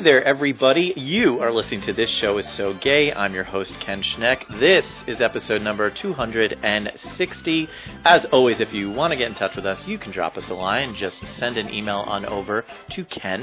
there, everybody. You are listening to This Show Is So Gay. I'm your host, Ken Schneck. This is episode number 260. As always, if you want to get in touch with us, you can drop us a line. Just send an email on over to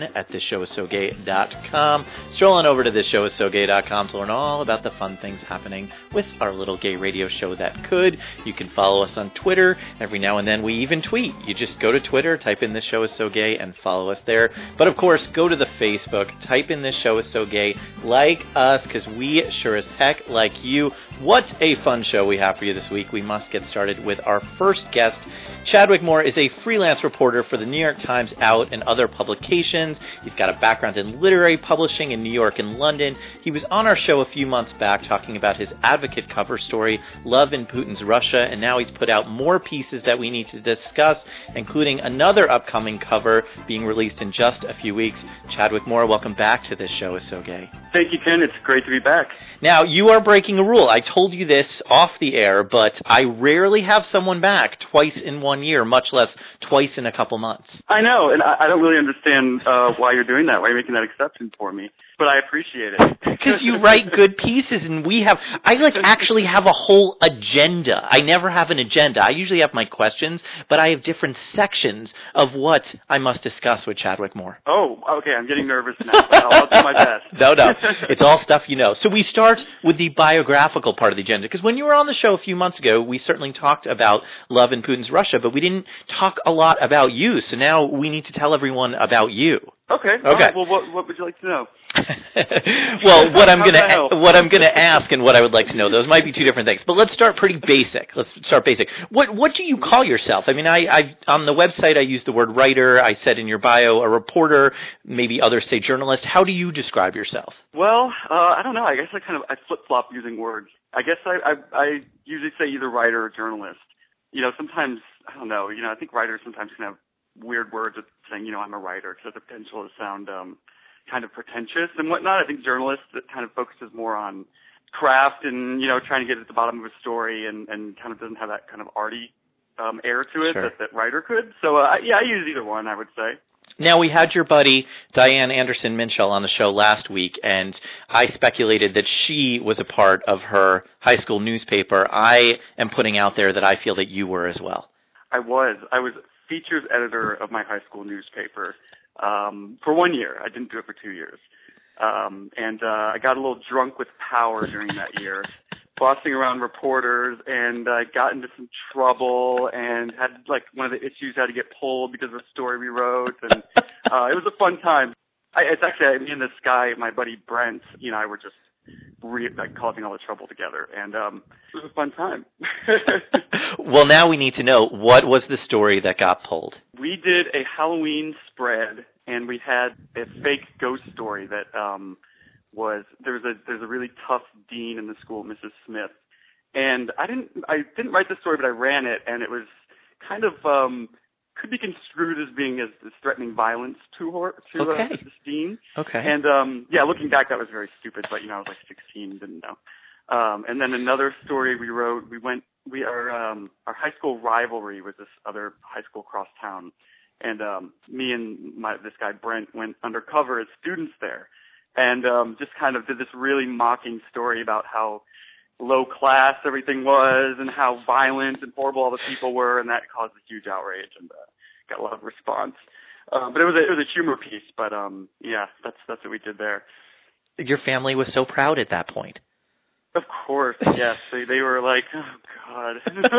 ken@thisshowissogay.com. Stroll on over to thisshowissogay.com to learn all about the fun things happening with our little gay radio show that could. You can follow us on Twitter. Every now and then we even tweet. You just go to Twitter, type in This Show Is So Gay, and follow us there. But of course, go to the Facebook, type in This Show Is So Gay, like us, because we sure as heck like you. What a fun show we have for you this week. We must get started with our first guest. Chadwick Moore is a freelance reporter for the New York Times Out and other publications. He's got a background in literary publishing in New York and London. He was on our show a few months back talking about his Advocate cover story, Love in Putin's Russia, and now he's put out more pieces that we need to discuss, including another upcoming cover being released in just a few weeks. Chadwick Moore, welcome back to This Show Is So Gay. Thank you, Ken. It's great to be back. Now, you are breaking a rule. I told you this off the air, but I rarely have someone back twice in 1 year, much less twice in a couple months. I know, and I don't really understand why you're doing that, why you're making that exception for me, but I appreciate it. Because you write good pieces, and I actually have a whole agenda. I never have an agenda. I usually have my questions, but I have different sections of what I must discuss with Chadwick Moore. Oh, okay, I'm getting nervous now, but I'll do my best. No. It's all stuff you know. So we start with the biographical part of the agenda, because when you were on the show a few months ago, we certainly talked about Love in Putin's Russia, but we didn't talk a lot about you. So now we need to tell everyone about you. Okay. All right. Well, what would you like to know? Well, what I'm going to ask and what I would like to know, those might be two different things. But let's start pretty basic. What do you call yourself? I mean, I on the website I use the word writer. I said in your bio a reporter. Maybe others say journalist. How do you describe yourself? Well, I don't know. I guess I flip-flop using words. I guess I usually say either writer or journalist. You know, sometimes I don't know. You know, I think writers sometimes can have weird words of saying, you know, I'm a writer, because it has the potential to sound kind of pretentious and whatnot. I think journalists, that kind of focuses more on craft and, you know, trying to get at the bottom of a story and kind of doesn't have that kind of arty air to it. Sure. that writer could. So, I use either one, I would say. Now, we had your buddy Diane Anderson Minshall on the show last week, and I speculated that she was a part of her high school newspaper. I am putting out there that I feel that you were as well. I was features editor of my high school newspaper for 1 year. I didn't do it for 2 years. And I got a little drunk with power during that year, bossing around reporters, and I got into some trouble and had, like, one of the issues had to get pulled because of a story we wrote, and it was a fun time. It's actually, me and this guy, my buddy Brent, you know, I were just causing all the trouble together, and it was a fun time. Well, now we need to know, what was the story that got pulled? We did a Halloween spread, and we had a fake ghost story that there's a really tough dean in the school, Mrs. Smith, and I didn't write the story, but I ran it, and it was kind of could be construed as being as threatening violence to her, Mrs. Dean. Okay. And looking back, that was very stupid, but, you know, I was like 16, didn't know. And then another story we wrote, our high school rivalry was this other high school across town, and me and this guy Brent went undercover as students there, and just kind of did this really mocking story about how low class everything was and how violent and horrible all the people were, and that caused a huge outrage and got a lot of response. But it was a humor piece, but that's what we did there. Your family was so proud at that point. Of course, yes. They were like, oh, God.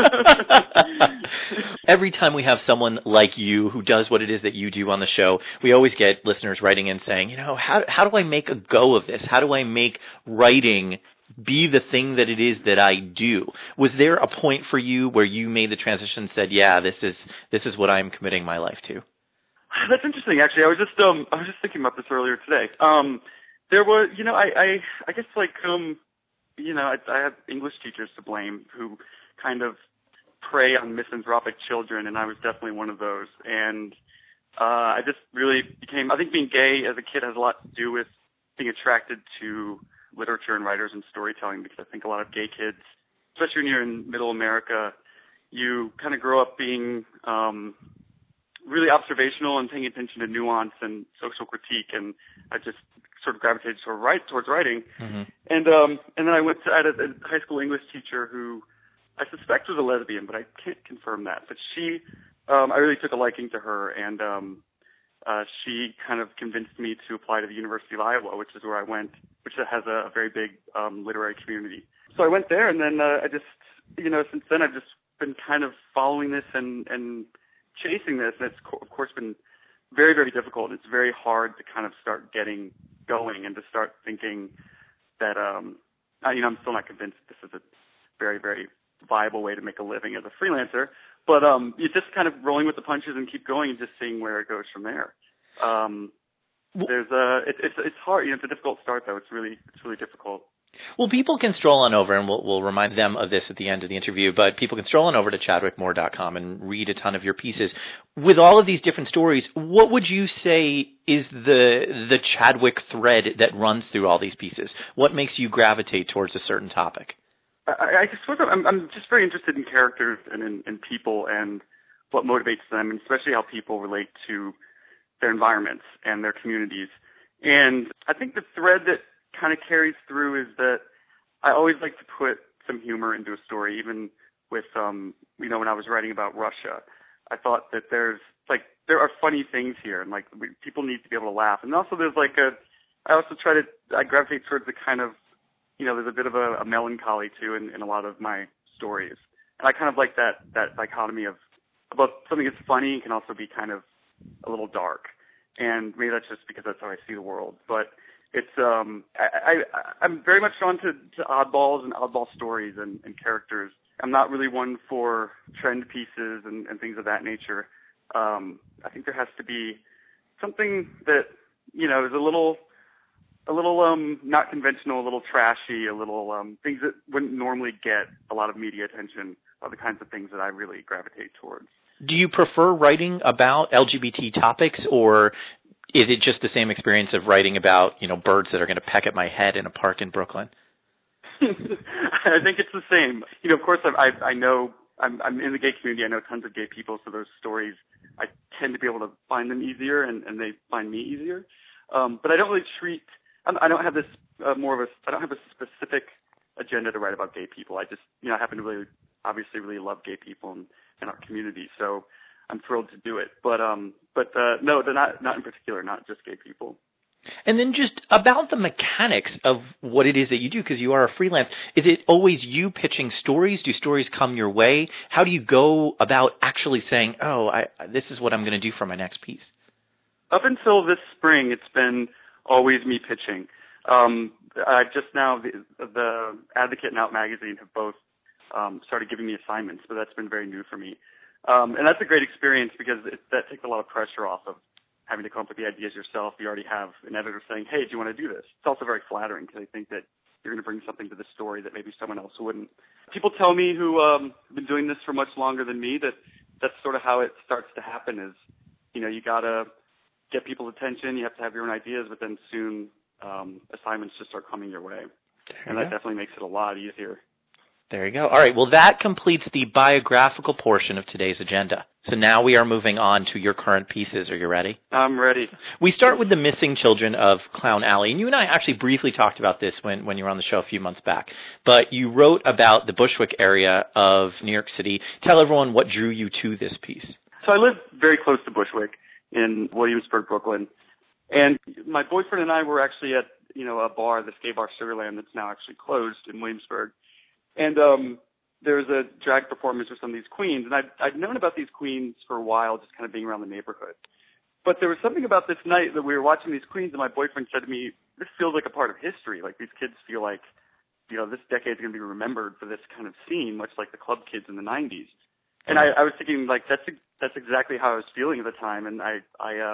Every time we have someone like you who does what it is that you do on the show, we always get listeners writing in saying, you know, how do I make a go of this? How do I make writing be the thing that it is that I do? Was there a point for you where you made the transition and said, yeah, this is what I'm committing my life to? That's interesting, actually. I was just thinking about this earlier today. There was, you know, I guess, like, you know, I have English teachers to blame who kind of prey on misanthropic children, and I was definitely one of those. And I just really became, I think being gay as a kid has a lot to do with being attracted to literature and writers and storytelling, because I think a lot of gay kids, especially when you're in middle America, you kind of grow up being really observational and paying attention to nuance and social critique, and I just sort of gravitated towards writing. Mm-hmm. And then I had a high school English teacher who I suspect was a lesbian, but I can't confirm that. But she, I really took a liking to her, and she kind of convinced me to apply to the University of Iowa, which is where I went, which has a very big literary community. So I went there, and then I just, since then I've just been kind of following this and chasing this, and it's of course been very, very difficult. It's very hard to kind of start getting going and to start thinking that, I'm still not convinced this is a very, very viable way to make a living as a freelancer, but you're just kind of rolling with the punches and keep going and just seeing where it goes from there. It's hard. It's a difficult start though. It's really difficult. Well, people can stroll on over, and we'll remind them of this at the end of the interview, but people can stroll on over to chadwickmoore.com and read a ton of your pieces. With all of these different stories, what would you say is the Chadwick thread that runs through all these pieces? What makes you gravitate towards a certain topic? I'm just very interested in characters and in people and what motivates them, and especially how people relate to their environments and their communities. And I think the thread that kind of carries through is that I always like to put some humor into a story, even with, when I was writing about Russia. I thought that there are funny things here, and people need to be able to laugh. And also I gravitate towards the kind of, there's a bit of a melancholy too in a lot of my stories. And I kind of like that dichotomy of about something that's funny can also be kind of a little dark. And maybe that's just because that's how I see the world. But it's I'm very much drawn to oddballs and oddball stories and characters. I'm not really one for trend pieces and things of that nature. I think there has to be something that is a little not conventional, a little trashy, a little things that wouldn't normally get a lot of media attention are the kinds of things that I really gravitate towards. Do you prefer writing about LGBT topics, or is it just the same experience of writing about, birds that are going to peck at my head in a park in Brooklyn? I think it's the same. Of course, I know I'm in the gay community. I know tons of gay people, so those stories, I tend to be able to find them easier, and they find me easier. But I don't really I don't have this I don't have a specific agenda to write about gay people. I just, I happen to really love gay people in our community, so I'm thrilled to do it. But no, they're not in particular, not just gay people. And then just about the mechanics of what it is that you do, because you are a freelance, is it always you pitching stories? Do stories come your way? How do you go about actually saying, this is what I'm going to do for my next piece? Up until this spring, it's been always me pitching. Just now, the Advocate and Out magazine have both started giving me assignments, but that's been very new for me. And that's a great experience because that takes a lot of pressure off of having to come up with the ideas yourself. You already have an editor saying, hey, do you want to do this? It's also very flattering because I think that you're going to bring something to the story that maybe someone else wouldn't. People tell me who have been doing this for much longer than me that's sort of how it starts to happen is, you got to get people's attention. You have to have your own ideas, but then soon assignments just start coming your way. And that definitely makes it a lot easier. There you go. All right. Well, that completes the biographical portion of today's agenda. So now we are moving on to your current pieces. Are you ready? I'm ready. We start with the missing children of Clown Alley. And you and I actually briefly talked about this when you were on the show a few months back. But you wrote about the Bushwick area of New York City. Tell everyone what drew you to this piece. So I live very close to Bushwick in Williamsburg, Brooklyn. And my boyfriend and I were actually at, a bar, this gay bar Sugarland, that's now actually closed in Williamsburg. And there was a drag performance with some of these queens, and I'd known about these queens for a while, just kind of being around the neighborhood. But there was something about this night that we were watching these queens, and my boyfriend said to me, this feels like a part of history. Like, these kids feel like, this decade's going to be remembered for this kind of scene, much like the club kids in the 90s. And I was thinking, that's exactly how I was feeling at the time. And I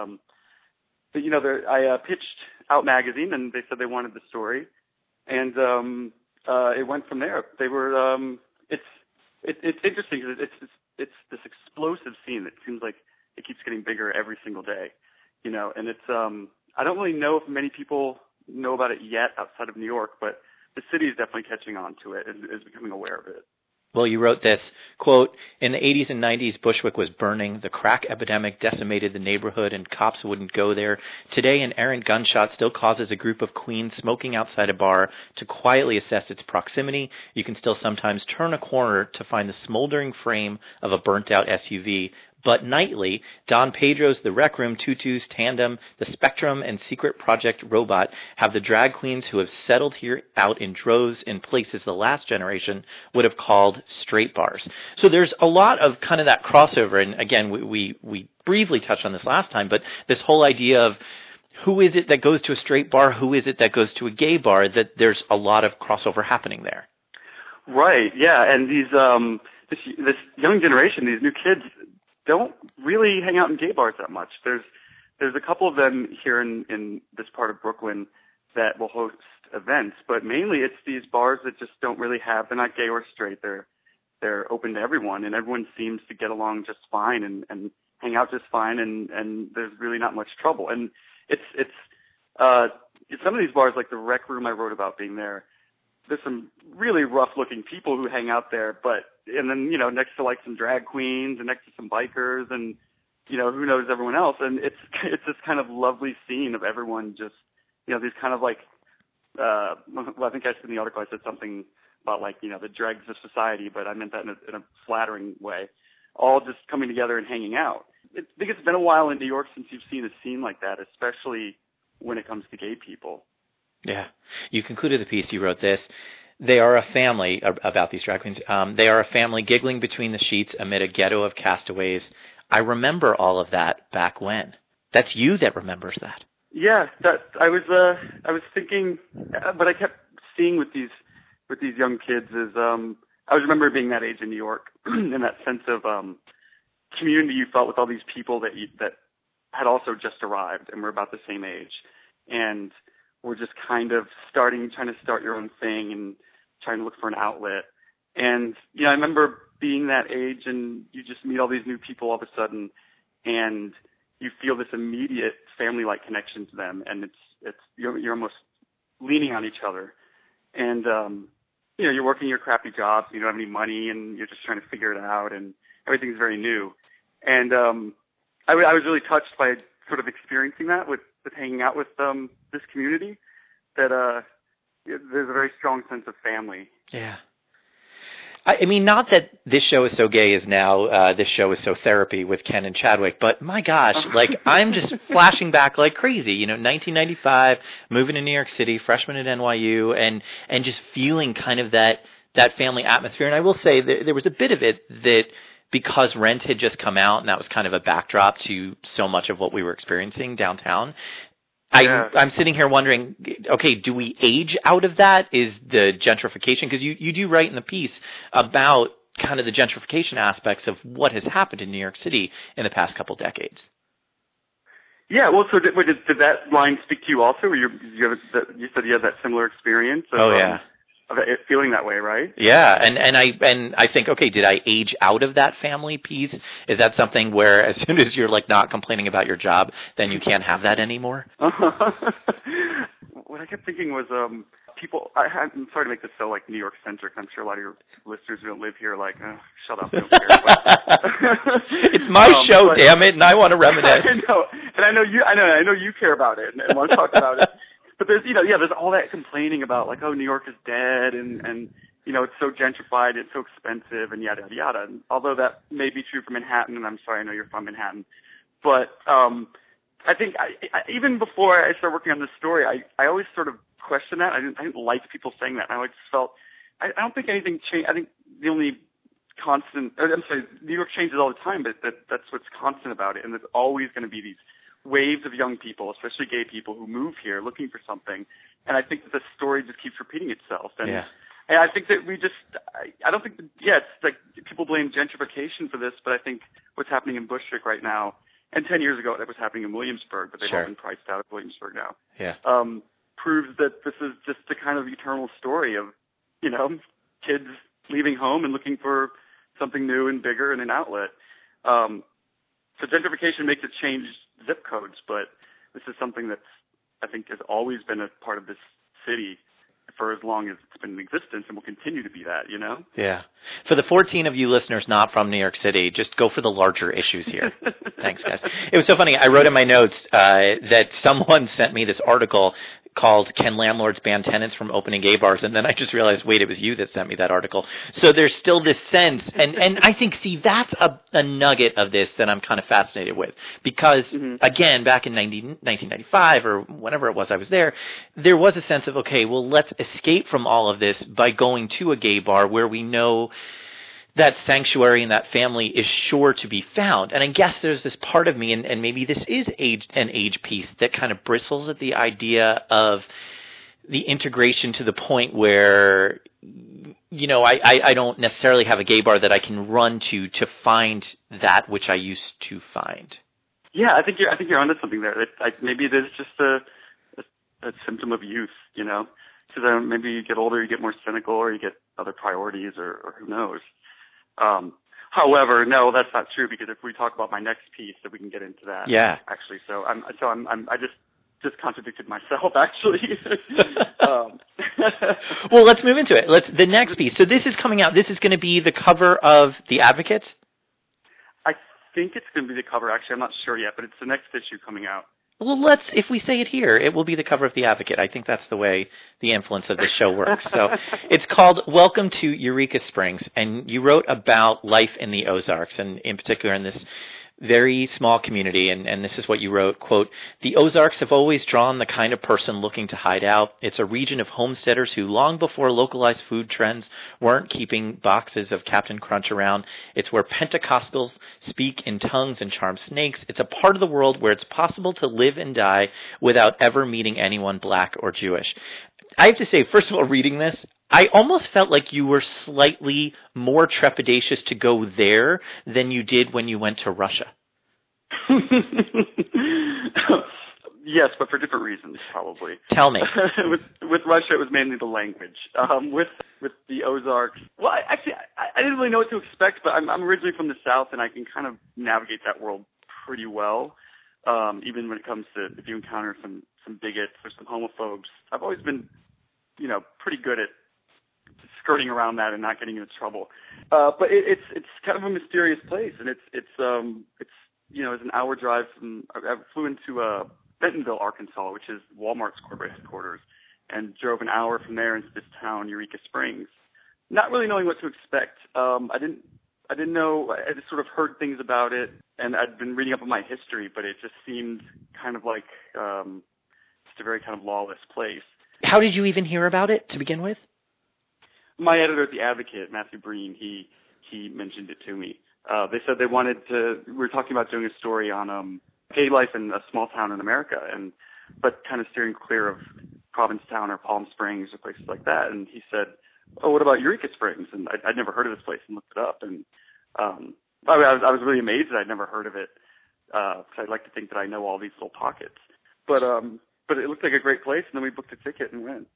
pitched Out magazine, and they said they wanted the story. And it went from there. They were, it's interesting because it's this explosive scene that seems like it keeps getting bigger every single day, and it's, I don't really know if many people know about it yet outside of New York, but the city is definitely catching on to it and is becoming aware of it. Well, you wrote this, quote, "In the 80s and 90s, Bushwick was burning. The crack epidemic decimated the neighborhood and cops wouldn't go there. Today, an errant gunshot still causes a group of queens smoking outside a bar to quietly assess its proximity. You can still sometimes turn a corner to find the smoldering frame of a burnt-out SUV. But nightly, Don Pedro's The Rec Room, Tutu's Tandem, The Spectrum, and Secret Project Robot have the drag queens who have settled here out in droves in places the last generation would have called straight bars." So there's a lot of kind of that crossover. And again, we briefly touched on this last time, but this whole idea of who is it that goes to a straight bar, who is it that goes to a gay bar, that there's a lot of crossover happening there. Right, yeah. And these this young generation, these new kids, don't really hang out in gay bars that much. There's a couple of them here in this part of Brooklyn that will host events, but mainly it's these bars that just don't really have, they're not gay or straight, they're open to everyone, and everyone seems to get along just fine and hang out just fine, and there's really not much trouble. And it's some of these bars, like the Rec Room I wrote about being there, there's some really rough-looking people who hang out there, and then, next to like some drag queens and next to some bikers and, who knows everyone else. And it's this kind of lovely scene of everyone just, these kind of like, well, I think I said in the article, I said something about like, the dregs of society, but I meant that in a flattering way, all just coming together and hanging out. I think it's been a while in New York since you've seen a scene like that, especially when it comes to gay people. Yeah. You concluded the piece, you wrote this. They are a family, about these drag queens. They are a family giggling between the sheets amid a ghetto of castaways. I remember all of that back when. That's you that remembers that. Yeah, I was thinking, but I kept seeing with these young kids is, I was remember being that age in New York and that sense of, community you felt with all these people that had also just arrived and were about the same age. And we're just kind of trying to start your own thing and trying to look for an outlet. And, I remember being that age and you just meet all these new people all of a sudden and you feel this immediate family-like connection to them. And you're almost leaning on each other. And, you're working your crappy jobs, you don't have any money and you're just trying to figure it out and everything's very new. And, I was really touched by sort of experiencing that with hanging out with this community, that there's a very strong sense of family. Yeah. I mean, not that This Show Is So Gay is now This Show Is So Therapy with Ken and Chadwick, but my gosh, like I'm just flashing back like crazy, 1995, moving to New York City, freshman at NYU, and just feeling kind of that family atmosphere. And I will say there was a bit of it that, because Rent had just come out and that was kind of a backdrop to so much of what we were experiencing downtown, I'm sitting here wondering, okay, do we age out of that? Is the gentrification, because you do write in the piece about kind of the gentrification aspects of what has happened in New York City in the past couple decades. Yeah, well, so did that line speak to you also? You said you had that similar experience of, of it feeling that way, right? Yeah, and I think, okay, did I age out of that family piece? Is that something where as soon as you're like not complaining about your job, then you can't have that anymore? What I kept thinking was people. I'm sorry to make this so like New York centric. I'm sure a lot of your listeners who don't live here are like, shut up, I don't care. But, it's my show, damn it, and I want to reminisce. I know, and I know you care about it and want to talk about it. But there's, there's all that complaining about like, oh, New York is dead and it's so gentrified, it's so expensive and yada, yada, yada. And although that may be true for Manhattan, and I'm sorry, I know you're from Manhattan, but I think even before I started working on this story, I always sort of questioned that. I didn't like people saying that. I always felt, I don't think anything changed. I think the only constant, New York changes all the time, but that's what's constant about it. And there's always going to be these waves of young people, especially gay people, who move here looking for something. And I think that the story just keeps repeating itself. And, and I think that I don't think it's like people blame gentrification for this, but I think what's happening in Bushwick right now, and 10 years ago that was happening in Williamsburg, but they've all been priced out of Williamsburg now, proves that this is just the kind of eternal story of, kids leaving home and looking for something new and bigger and an outlet. So gentrification makes it change zip codes, but this is something that's, I think, has always been a part of this city for as long as it's been in existence and will continue to be that, you know? Yeah. For the 14 of you listeners not from New York City, just go for the larger issues here. Thanks, guys. It was so funny. I wrote in my notes that someone sent me this article called "Can Landlords Ban Tenants from Opening Gay Bars?" And then I just realized, wait, it was you that sent me that article. So there's still this sense, and I think, see, that's a nugget of this that I'm kind of fascinated with. Because, again, back in 1995 or whenever it was I was there was a sense of, okay, well, let's escape from all of this by going to a gay bar where we know that sanctuary and that family is sure to be found. And I guess there's this part of me, and maybe this is an age piece, that kind of bristles at the idea of the integration to the point where, you know, I don't necessarily have a gay bar that I can run to find that which I used to find. Yeah, I think you're onto something there. Maybe it is just a symptom of youth, you know? Because maybe you get older, you get more cynical, or you get other priorities, or who knows. However, no, that's not true, because if we talk about my next piece, that we can get into that. Yeah. Actually, I just contradicted myself, actually. Well, let's move into it. The next piece. So this is coming out. This is going to be the cover of The Advocate? I think it's going to be the cover, actually. I'm not sure yet, but it's the next issue coming out. Well, if we say it here, it will be the cover of The Advocate. I think that's the way the influence of this show works. So it's called Welcome to Eureka Springs, and you wrote about life in the Ozarks, and in particular in this very small community, and this is what you wrote, quote, "The Ozarks have always drawn the kind of person looking to hide out. It's a region of homesteaders who, long before localized food trends, weren't keeping boxes of Captain Crunch around. It's where Pentecostals speak in tongues and charm snakes. It's a part of the world where it's possible to live and die without ever meeting anyone black or Jewish." I have to say, first of all, reading this, I almost felt like you were slightly more trepidatious to go there than you did when you went to Russia. Yes, but for different reasons, probably. Tell me. With Russia, it was mainly the language. With the Ozarks, well, I didn't really know what to expect, but I'm originally from the South, and I can kind of navigate that world pretty well. Even when it comes to if you encounter some bigots or some homophobes, I've always been, you know, pretty good at skirting around that and not getting into trouble. But it's kind of a mysterious place, and it's you know, it's an hour drive from. I flew into Bentonville, Arkansas, which is Walmart's corporate headquarters, and drove an hour from there into this town, Eureka Springs, not really knowing what to expect. I didn't know. I just sort of heard things about it, and I'd been reading up on my history, but it just seemed kind of like just a very kind of lawless place. How did you even hear about it to begin with? My editor at The Advocate, Matthew Breen, he mentioned it to me. They said they wanted to. We were talking about doing a story on gay life in a small town in America, but kind of steering clear of Provincetown or Palm Springs or places like that. And he said, "Oh, what about Eureka Springs?" And I'd never heard of this place and looked it up. And I was really amazed that I'd never heard of it. Because I'd like to think that I know all these little pockets. But it looked like a great place, and then we booked a ticket and went.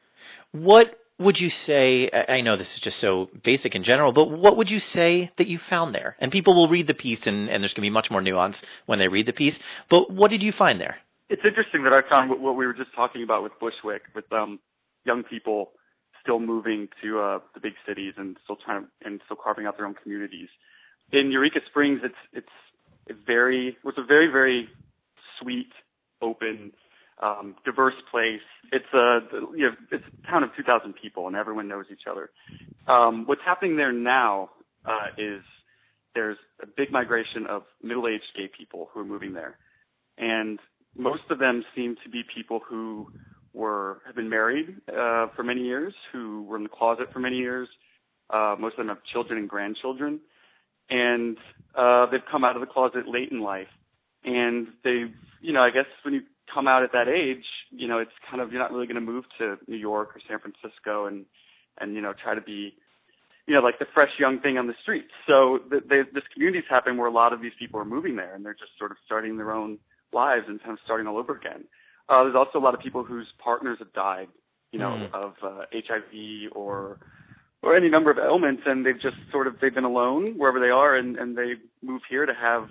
What would you say, I know this is just so basic in general, but what would you say that you found there? And people will read the piece, and there's going to be much more nuance when they read the piece, but what did you find there? It's interesting that I found what we were just talking about with Bushwick, with young people still moving to the big cities and still carving out their own communities. In Eureka Springs, it's a very, very sweet, open, diverse place. It's it's a town of 2,000 people, and everyone knows each other. What's happening there now is there's a big migration of middle-aged gay people who are moving there, and most of them seem to be people who have been married for many years, who were in the closet for many years. Most of them have children and grandchildren, and they've come out of the closet late in life, and they've, I guess when you come out at that age, it's kind of, you're not really going to move to New York or San Francisco and try to be, like the fresh young thing on the streets. So this community's happening where a lot of these people are moving there, and they're just sort of starting their own lives and kind of starting all over again. There's also a lot of people whose partners have died, of HIV or any number of ailments, and they've been alone wherever they are, and they move here to have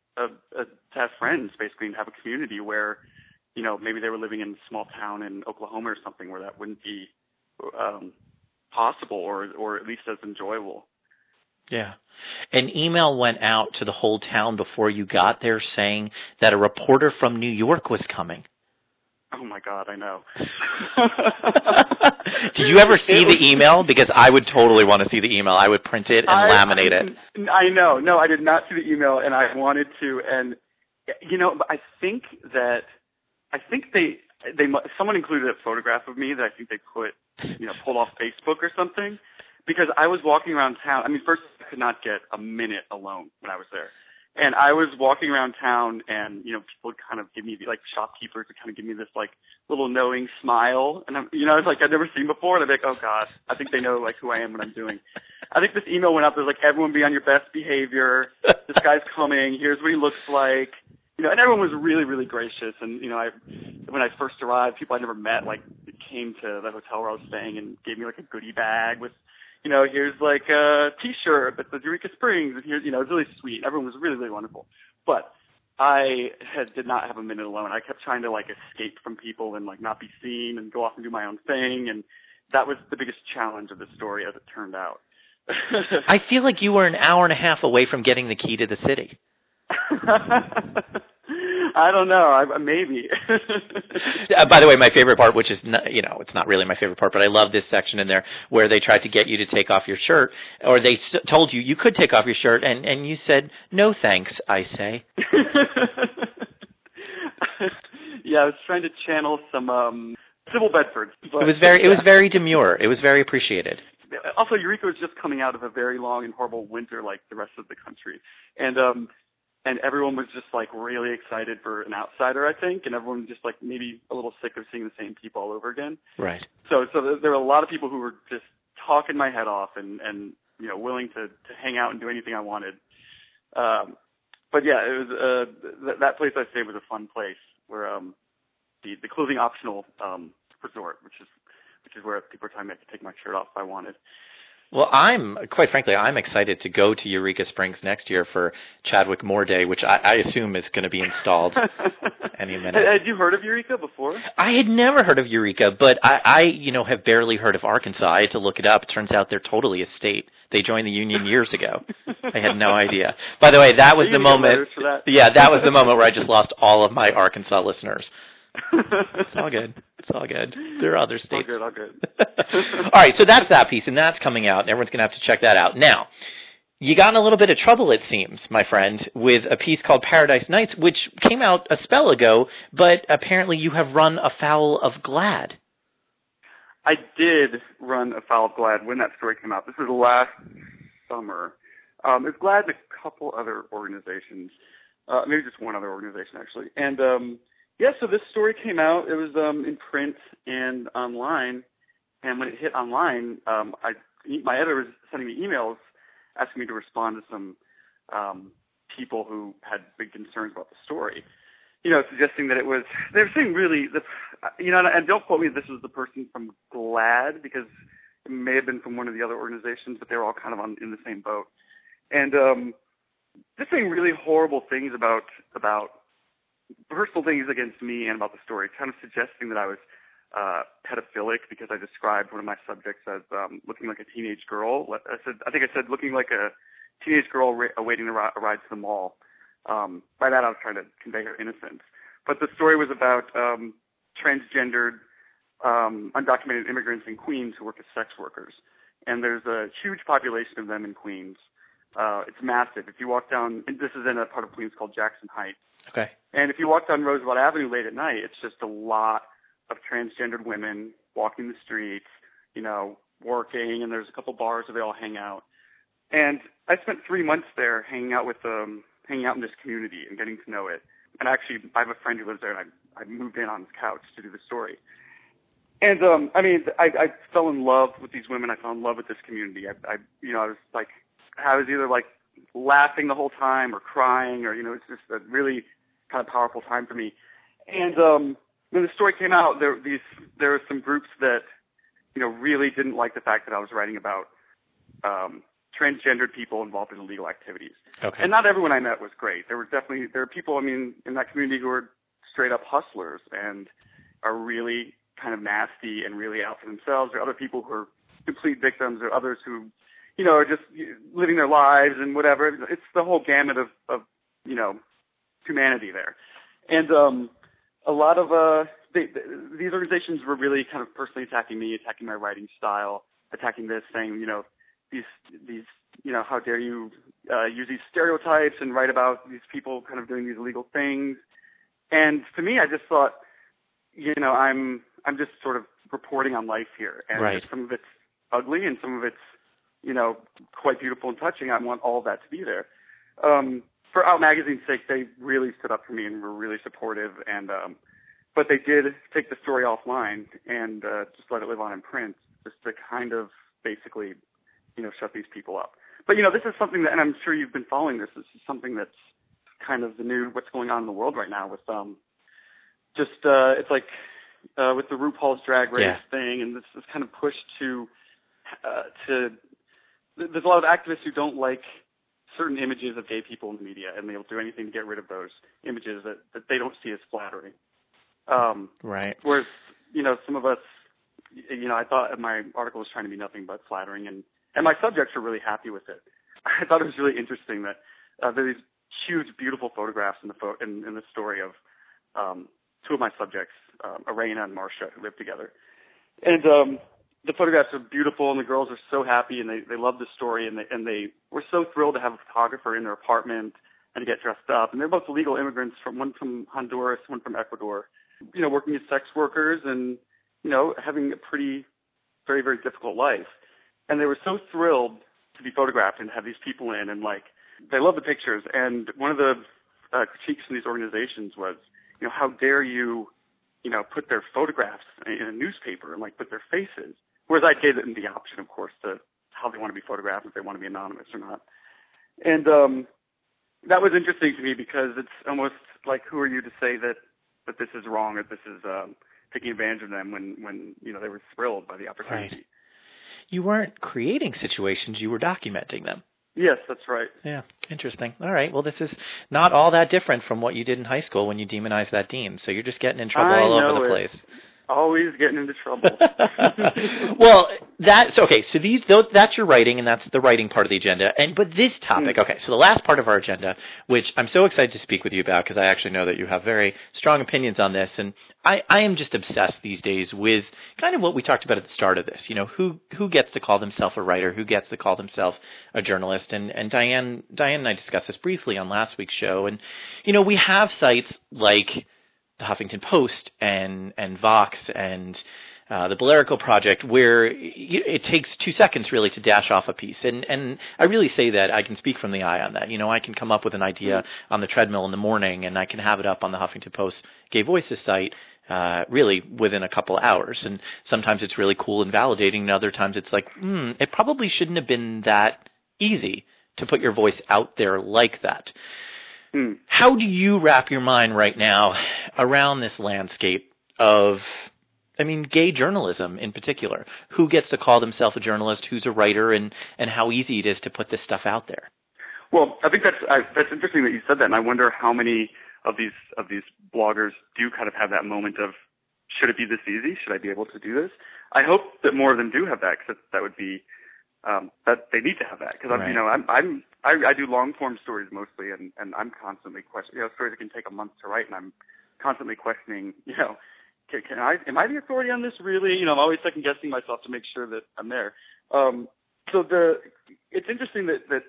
friends, basically, and have a community where, maybe they were living in a small town in Oklahoma or something where that wouldn't be possible, or at least as enjoyable. Yeah. An email went out to the whole town before you got there saying that a reporter from New York was coming. Oh my God, I know. Did you ever see the email? Because I would totally want to see the emal. I would print it and laminate it. I know. No, I did not see the email, and I wanted to. And I think someone included a photograph of me that I think they pulled off Facebook or something. Because I was walking around town. I mean, first I could not get a minute alone when I was there. And I was walking around town, and people would kind of give me, like, shopkeepers would kind of give me this, like, little knowing smile, and it's like I'd never seen before, and I'd be like, oh God, I think they know, like, who I am, what I'm doing. I think this email went out there, like, everyone be on your best behavior. This guy's coming. Here's what he looks like. And everyone was really, really gracious. And when I first arrived, people I never met, like, came to the hotel where I was staying and gave me, like, a goodie bag with, here's like a T-shirt that says Eureka Springs, and here's, it's really sweet. Everyone was really, really wonderful. But I did not have a minute alone. I kept trying to, like, escape from people and, like, not be seen and go off and do my own thing. And that was the biggest challenge of the story, as it turned out. I feel like you were an hour and a half away from getting the key to the city. I don't know. Maybe. By the way, my favorite part, which is it's not really my favorite part, but I love this section in there where they tried to get you to take off your shirt, or they told you could take off your shirt, and you said, "No thanks," I say. Yeah, I was trying to channel some Sybil Bedford. But, it was very demure. It was very appreciated. Also, Eureka was just coming out of a very long and horrible winter, like the rest of the country, and everyone was just, like, really excited for an outsider, I think, and everyone was just, like, maybe a little sick of seeing the same people all over again. Right. So there were a lot of people who were just talking my head off and willing to hang out and do anything I wanted. But yeah, it was that place I stayed was a fun place where the clothing optional resort, which is where people were telling me I could take my shirt off if I wanted. Well, quite frankly, I'm excited to go to Eureka Springs next year for Chadwick Moore Day, which I assume is going to be installed any minute. Had you heard of Eureka before? I had never heard of Eureka, but I have barely heard of Arkansas. I had to look it up. It turns out they're totally a state. They joined the Union years ago. I had no idea. By the way, that was the moment. Yeah, that was the moment where I just lost all of my Arkansas listeners. It's all good. It's all good. There are other states. All good. All right, so that's that piece, and that's coming out, and everyone's going to have to check that out. Now, you got in a little bit of trouble, it seems, my friend, with a piece called Paradise Nights, which came out a spell ago, but apparently you have run afoul of GLAAD. I did run afoul of GLAAD when that story came out. This was last summer. It's GLAAD and a couple other organizations, maybe just one other organization, actually. And yeah, so this story came out. It was in print and online, and when it hit online, my editor was sending me emails asking me to respond to some people who had big concerns about the story. Suggesting that they were saying really, and don't quote me if this was the person from GLAAD, because it may have been from one of the other organizations, but they were all kind of in the same boat. And just saying really horrible things about personal things against me and about the story, kind of suggesting that I was pedophilic because I described one of my subjects as looking like a teenage girl. I think I said looking like a teenage girl awaiting a ride to the mall. By that I was trying to convey her innocence. But the story was about transgendered, undocumented immigrants in Queens who work as sex workers. And there's a huge population of them in Queens. It's massive. If you walk down, and this is in a part of Queens called Jackson Heights. Okay. And if you walk down Roosevelt Avenue late at night, it's just a lot of transgendered women walking the streets, working, and there's a couple bars where they all hang out. And I spent 3 months there hanging out in this community and getting to know it. And actually, I have a friend who lives there, and I moved in on his couch to do the story. And I fell in love with these women. I fell in love with this community. I was either like laughing the whole time or crying, or it's just a really kind of powerful time for me. And when the story came out, there were some groups that really didn't like the fact that I was writing about transgendered people involved in illegal activities. Okay. And not everyone I met was great. There are people in that community who are straight up hustlers and are really kind of nasty and really out for themselves, or other people who are complete victims, or others who, you know, are just living their lives and whatever. It's the whole gamut of you know, humanity there. And a lot of these organizations were really kind of personally attacking me, attacking my writing style, attacking this, saying, you know, these you know, how dare you use these stereotypes and write about these people kind of doing these illegal things. And to me, I just thought, you know, I'm just sort of reporting on life here, and right. Some of it's ugly and some of it's, you know, quite beautiful and touching. I want all of that to be there. For Out Magazine's sake, they really stood up for me and were really supportive, and but they did take the story offline and just let it live on in print, just to kind of basically, you know, shut these people up. But, you know, this is something that, and I'm sure you've been following this, is something that's kind of the new, what's going on in the world right now with it's like with the RuPaul's Drag Race thing, and this is kind of pushed to there's a lot of activists who don't like certain images of gay people in the media, and they'll do anything to get rid of those images that they don't see as flattering. Right. Whereas, you know, some of us, you know, I thought my article was trying to be nothing but flattering, and my subjects were really happy with it. I thought it was really interesting that there are these huge, beautiful photographs in the story of two of my subjects, Arena and Marcia, who live together. And the photographs are beautiful, and the girls are so happy, and they love the story, and they were so thrilled to have a photographer in their apartment and to get dressed up. And they're both illegal immigrants, one from Honduras, one from Ecuador, you know, working as sex workers and, you know, having a pretty, very, very difficult life. And they were so thrilled to be photographed and have these people in, and like, they love the pictures. And one of the critiques from these organizations was, you know, how dare you, you know, put their photographs in a newspaper and like put their faces. Whereas I gave them the option, of course, to how they want to be photographed, if they want to be anonymous or not. And that was interesting to me, because it's almost like, who are you to say that this is wrong, or this is taking advantage of them when you know, they were thrilled by the opportunity. Right. You weren't creating situations, you were documenting them. Yes, that's right. Yeah, interesting. All right, well, this is not all that different from what you did in high school when you demonized that dean, so you're just getting in trouble all over the place. Always getting into trouble. Well, so that's your writing, and that's the writing part of the agenda. But this topic, okay, so the last part of our agenda, which I'm so excited to speak with you about, because I actually know that you have very strong opinions on this, and I am just obsessed these days with kind of what we talked about at the start of this. You know, who gets to call themselves a writer, who gets to call themselves a journalist, and Diane and I discussed this briefly on last week's show, and you know, we have sites like the Huffington Post and Vox and the Bellerico Project, where it takes 2 seconds really to dash off a piece. And I really say that I can speak from the eye on that. You know, I can come up with an idea on the treadmill in the morning, and I can have it up on the Huffington Post Gay Voices site really within a couple hours. And sometimes it's really cool and validating, and other times it's like, it probably shouldn't have been that easy to put your voice out there like that. How do you wrap your mind right now around this landscape of, I mean, gay journalism in particular? Who gets to call themselves a journalist, who's a writer, and how easy it is to put this stuff out there? Well, I think that's interesting that you said that, and I wonder how many of these bloggers do kind of have that moment of, should it be this easy? Should I be able to do this? I hope that more of them do have that, because that would be that they need to have that, because right. You know, I do long form stories mostly, and I'm constantly questioning, you know, stories that can take a month to write, and I'm constantly questioning, you know, am I the authority on this really? You know, I'm always second guessing myself to make sure that I'm there. So it's interesting that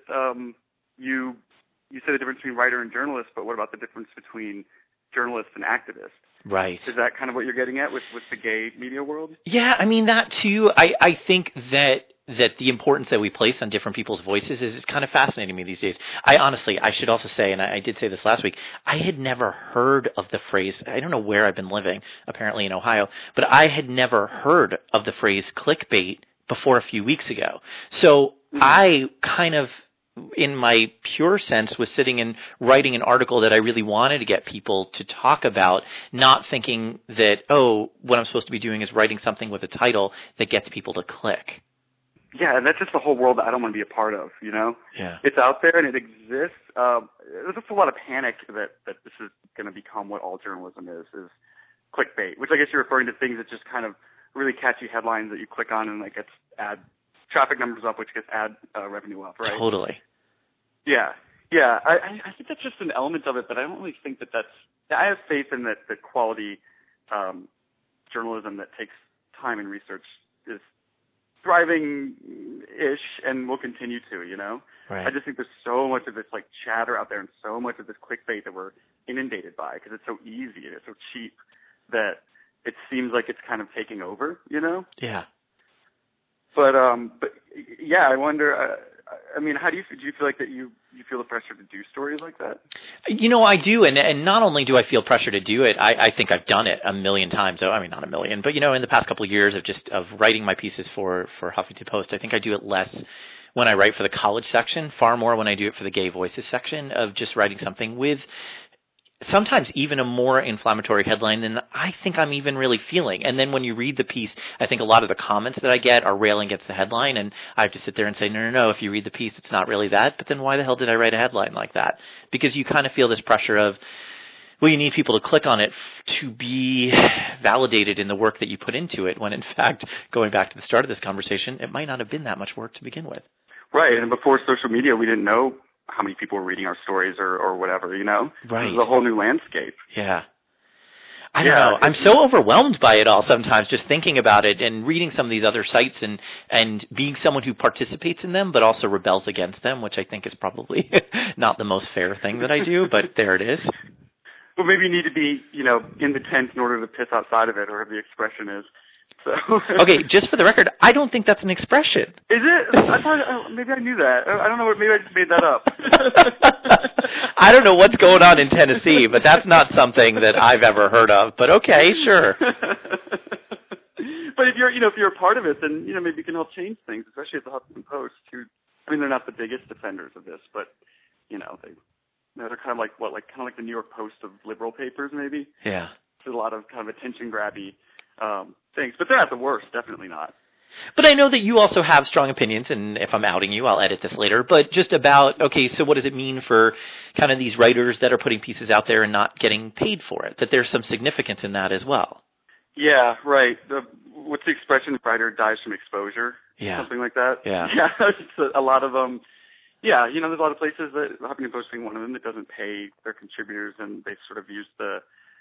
you say the difference between writer and journalist, but what about the difference between journalist and activist? Right. Is that kind of what you're getting at with the gay media world? Yeah, I mean, that too. I think that the importance that we place on different people's voices is kind of fascinating to me these days. I should also say, and I did say this last week, I had never heard of the phrase, I don't know where I've been living, apparently in Ohio, but I had never heard of the phrase clickbait before a few weeks ago. So I kind of, in my pure sense, was sitting and writing an article that I really wanted to get people to talk about, not thinking that, what I'm supposed to be doing is writing something with a title that gets people to click. Yeah, and that's just the whole world that I don't want to be a part of, you know? Yeah. It's out there and it exists. There's just a lot of panic that this is going to become what all journalism is clickbait, which I guess you're referring to things that just kind of really catchy headlines that you click on and gets ad traffic numbers up, which gets ad revenue up, right? Totally. Yeah. Yeah. I think that's just an element of it, but I don't really think that's, I have faith in that the quality journalism that takes time and research is thriving-ish and will continue to, Right. I just think there's so much of this chatter out there and so much of this clickbait that we're inundated by because it's so easy and it's so cheap that it seems like it's kind of taking over, Yeah. But yeah, I wonder, how do you feel like that you feel the pressure to do stories like that? I do, and not only do I feel pressure to do it, I think I've done it a million times. I mean, not a million, but in the past couple of years of writing my pieces for Huffington Post, I think I do it less when I write for the college section, far more when I do it for the Gay Voices section, of just writing something with sometimes even a more inflammatory headline than I think I'm even really feeling. And then when you read the piece, I think a lot of the comments that I get are railing against the headline, and I have to sit there and say, no, if you read the piece, it's not really that. But then why the hell did I write a headline like that? Because you kind of feel this pressure of, well, you need people to click on it to be validated in the work that you put into it, when in fact, going back to the start of this conversation, it might not have been that much work to begin with. Right, and before social media, we didn't know how many people were reading our stories or whatever, Right. It was a whole new landscape. Yeah. I don't know. I'm so overwhelmed by it all sometimes, just thinking about it and reading some of these other sites and being someone who participates in them but also rebels against them, which I think is probably not the most fair thing that I do, but there it is. Well, maybe you need to be, in the tent in order to piss outside of it, or whatever the expression is. So. Okay, just for the record, I don't think that's an expression. Is it? I thought maybe I knew that. I don't know. Maybe I just made that up. I don't know what's going on in Tennessee, but that's not something that I've ever heard of. But okay, sure. But if you're a part of it, then maybe you can help change things, especially at the Huffington Post. They're not the biggest defenders of this, but they're kind of like the New York Post of liberal papers, maybe. Yeah. There's a lot of kind of attention grabby things, but they're not the worst. Definitely not. But I know that you also have strong opinions, and if I'm outing you, I'll edit this later, but just about, okay, so what does it mean for kind of these writers that are putting pieces out there and not getting paid for it? That there's some significance in that as well. Yeah, right. What's the expression? Writer dies from exposure. Yeah. Something like that. Yeah. Yeah. It's a lot of yeah, there's a lot of places that Huffington Post being one of them that doesn't pay their contributors, and they sort of use the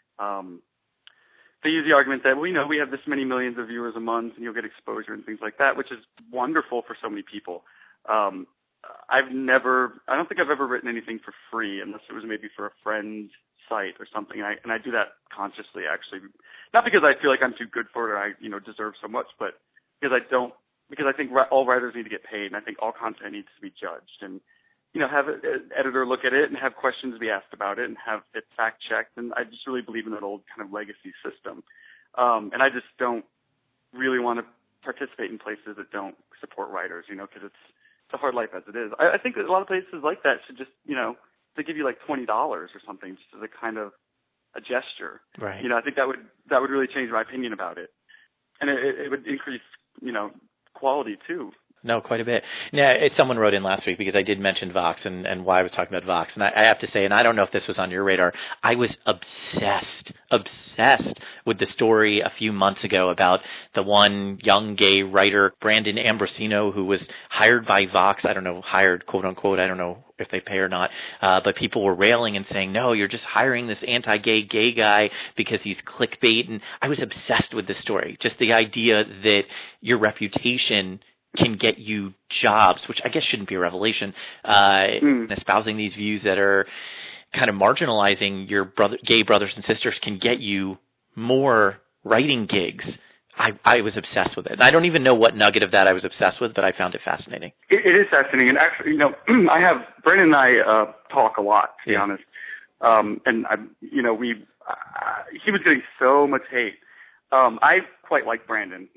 argument that we have this many millions of viewers a month and you'll get exposure and things like that, which is wonderful for so many people. I don't think I've ever written anything for free unless it was maybe for a friend's site or something. And I do that consciously, actually, not because I feel like I'm too good for it or I deserve so much, but because I think all writers need to get paid, and I think all content needs to be judged, and have an editor look at it and have questions be asked about it and have it fact checked. And I just really believe in that old kind of legacy system. And I just don't really want to participate in places that don't support writers, because it's a hard life as it is. I think that a lot of places like that should just, they give you like $20 or something just as a kind of a gesture. Right. I think that would really change my opinion about it. And it would increase, quality too. No, quite a bit. Now, someone wrote in last week because I did mention Vox and why I was talking about Vox. And I have to say, and I don't know if this was on your radar, I was obsessed with the story a few months ago about the one young gay writer, Brandon Ambrosino, who was hired by Vox. I don't know, hired, quote unquote. I don't know if they pay or not. But people were railing and saying, no, you're just hiring this anti-gay gay guy because he's clickbait. And I was obsessed with this story. Just the idea that your reputation can get you jobs, which I guess shouldn't be a revelation, espousing these views that are kind of marginalizing your gay brothers and sisters can get you more writing gigs. I was obsessed with it. And I don't even know what nugget of that I was obsessed with, but I found it fascinating. It is fascinating. And actually, Brandon and I talk a lot, to be honest. And he was getting so much hate. I quite like Brandon.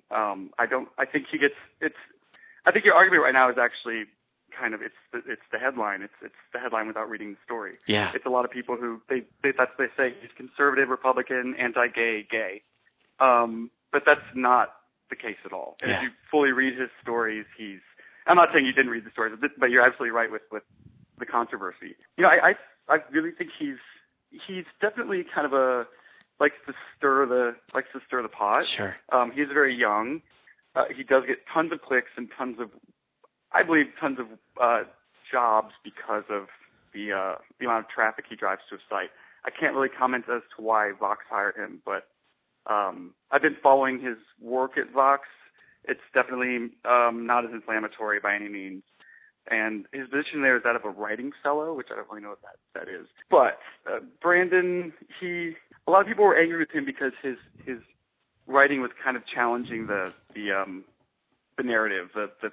I think your argument right now is actually kind of, it's the headline. It's the headline without reading the story. Yeah. It's a lot of people who they say he's conservative, Republican, anti-gay, gay. But that's not the case at all. And if you fully read his stories, I'm not saying you didn't read the stories, but you're absolutely right with the controversy. I really think he's definitely kind of likes to stir the pot. Sure. He's very young. He does get tons of clicks and tons of jobs because of the amount of traffic he drives to a site. I can't really comment as to why Vox hired him, but I've been following his work at Vox. It's definitely not as inflammatory by any means. And his position there is that of a writing fellow, which I don't really know what that is. But Brandon, a lot of people were angry with him because his writing was kind of challenging the narrative,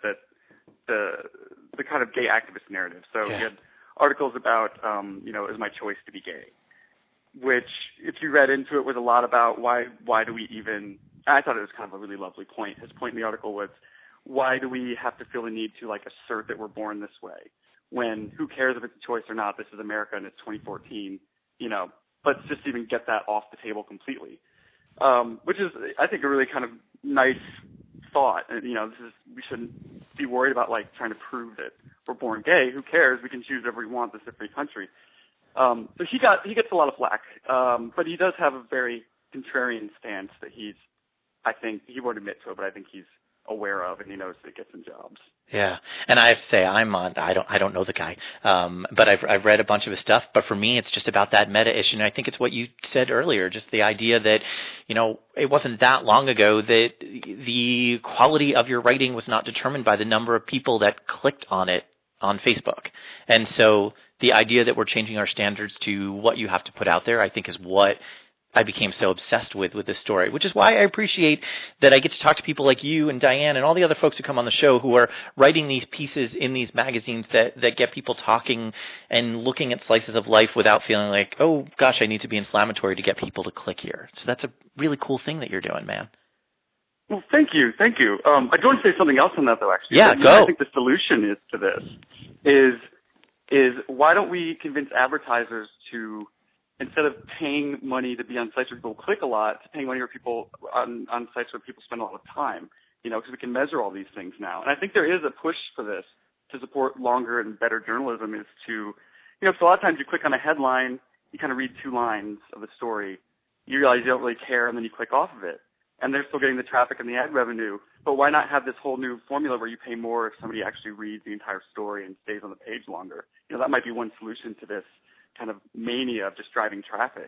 the kind of gay activist narrative. So he had articles about, is my choice to be gay, which, if you read into it, was a lot about why do we even. I thought it was kind of a really lovely point. His point in the article was, why do we have to feel the need to assert that we're born this way? When who cares if it's a choice or not? This is America and it's 2014. Let's just even get that off the table completely. Which is, I think, a really kind of nice thought. And, we shouldn't be worried about trying to prove that we're born gay. Who cares? We can choose whatever we want. This is a free country. So he gets a lot of flack. But he does have a very contrarian stance that I think he won't admit to it, but I think he's aware of, and he knows that it gets him jobs. Yeah, and I have to say, I don't know the guy, but I've read a bunch of his stuff. But for me, it's just about that meta issue, and I think it's what you said earlier, just the idea that it wasn't that long ago that the quality of your writing was not determined by the number of people that clicked on it on Facebook, and so the idea that we're changing our standards to what you have to put out there, I think, is what I became so obsessed with this story, which is why I appreciate that I get to talk to people like you and Diane and all the other folks who come on the show who are writing these pieces in these magazines that get people talking and looking at slices of life without feeling like, oh, gosh, I need to be inflammatory to get people to click here. So that's a really cool thing that you're doing, man. Well, thank you. I do want to say something else on that, though, actually. Yeah, go. I think the solution to this is why don't we convince advertisers to, instead of paying money to be on sites where people click a lot, to paying money for people on sites where people spend a lot of time, because we can measure all these things now. And I think there is a push for this to support longer and better journalism is to, so a lot of times you click on a headline, you kind of read 2 lines of the story, you realize you don't really care, and then you click off of it. And they're still getting the traffic and the ad revenue. But why not have this whole new formula where you pay more if somebody actually reads the entire story and stays on the page longer? That might be one solution to this kind of mania of just driving traffic.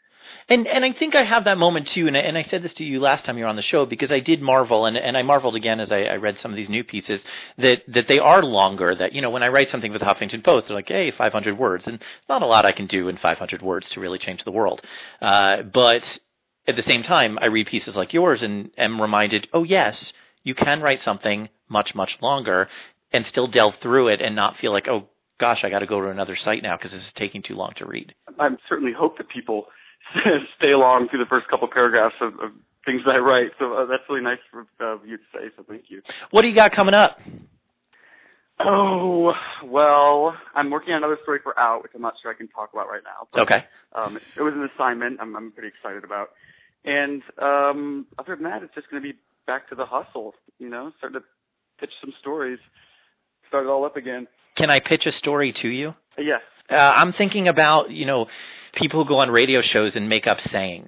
And I think I have that moment too, and I said this to you last time you were on the show, because I did marvel, and I marveled again as I read some of these new pieces, that they are longer, that, when I write something for the Huffington Post, they're like, hey, 500 words, and it's not a lot I can do in 500 words to really change the world. But at the same time, I read pieces like yours and am reminded, oh yes, you can write something much, much longer and still delve through it and not feel like, oh gosh, I got to go to another site now because this is taking too long to read. I certainly hope that people stay along through the first couple paragraphs of things that I write. So that's really nice of you to say, so thank you. What do you got coming up? Oh, well, I'm working on another story for Out, which I'm not sure I can talk about right now. But, okay. It was an assignment I'm pretty excited about. And other than that, it's just going to be back to the hustle, starting to pitch some stories, start it all up again. Can I pitch a story to you? Yes. I'm thinking about, people who go on radio shows and make up sayings.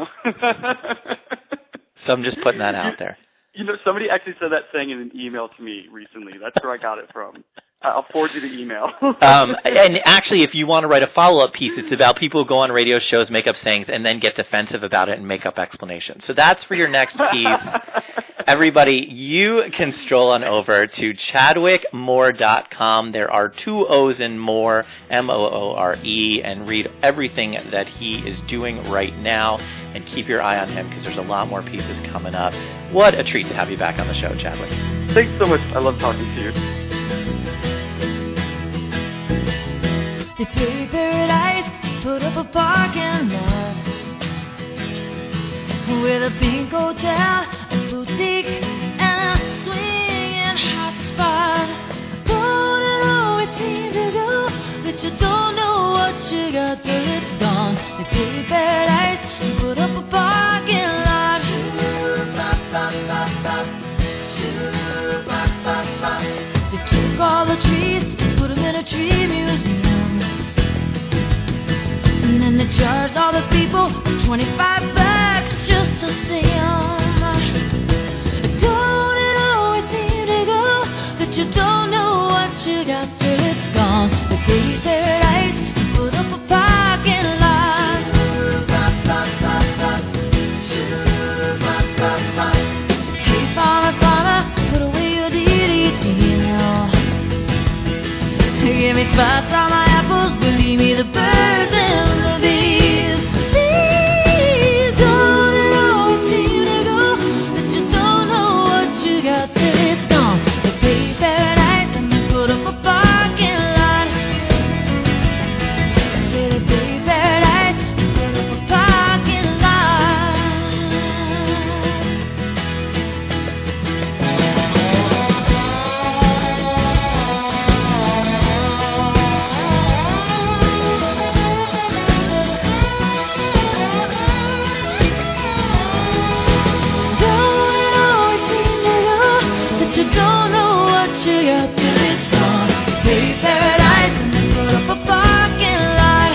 So I'm just putting that out there. Somebody actually said that saying in an email to me recently. That's where I got it from. I'll forward you the email. And actually, if you want to write a follow-up piece, it's about people who go on radio shows, make up sayings, and then get defensive about it and make up explanations. So that's for your next piece. Everybody, you can stroll on over to ChadwickMoore.com. There are 2 O's in Moore, Moore, and read everything that he is doing right now. And keep your eye on him because there's a lot more pieces coming up. What a treat to have you back on the show, Chadwick. Thanks so much. I love talking to you. They play paradise, put up a parking lot with a pink hotel, a boutique, and a swinging hot spot. Don't it always seem to go that you don't know what you got till it's gone? They play paradise and put up a parking lot. They took all the trees, put them in a tree museum. And then they charged all the people $25 just to see 'em. Don't it always seem to go that you don't know what you got till it's gone? The baby paradise, you put up a parking lot. Hey farmer, farmer, put away your DDT now. Give me spots on my apples, believe me, the birds and the bees. Please don't it always seem to go that you don't know what you got till it's gone. The baby paradise and you put up a parking lot. I say the baby paradise, you put up a parking lot. Don't it always seem to go that you don't know what you got till it's gone? Baby paradise and you put up a parking lot.